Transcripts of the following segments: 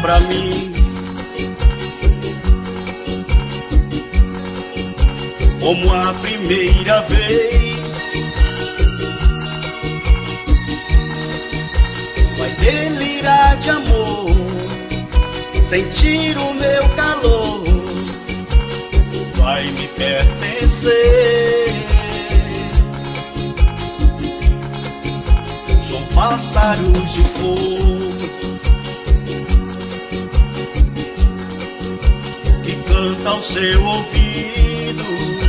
pra mim, como a primeira vez. Vai delirar de amor, sentir o meu calor, vai me pertencer. São pássaros de fogo que canta ao seu ouvido.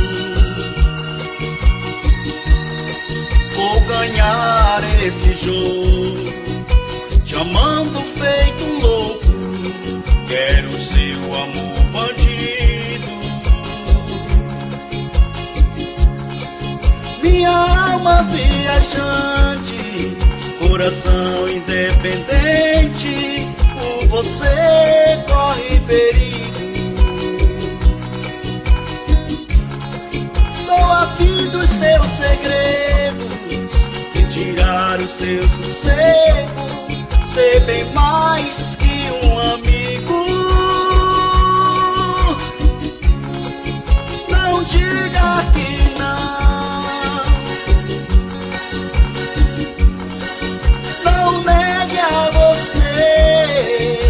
Vou ganhar esse jogo, te amando feito um louco. Quero seu amor bandido. Minha alma viajante, coração independente, por você corre perigo. Tô a fim dos teus segredos, de tirar o seu sossego, ser bem mais que um amigo. Não diga que não, não negue a você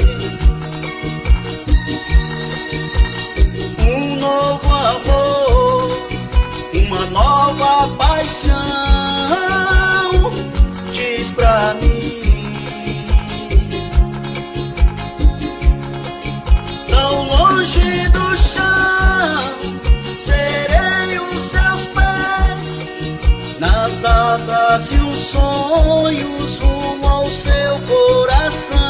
um novo amor, uma nova paixão. Diz pra mim, tão longe do chão, serei os seus pés, nas asas e os sonhos rumo ao seu coração.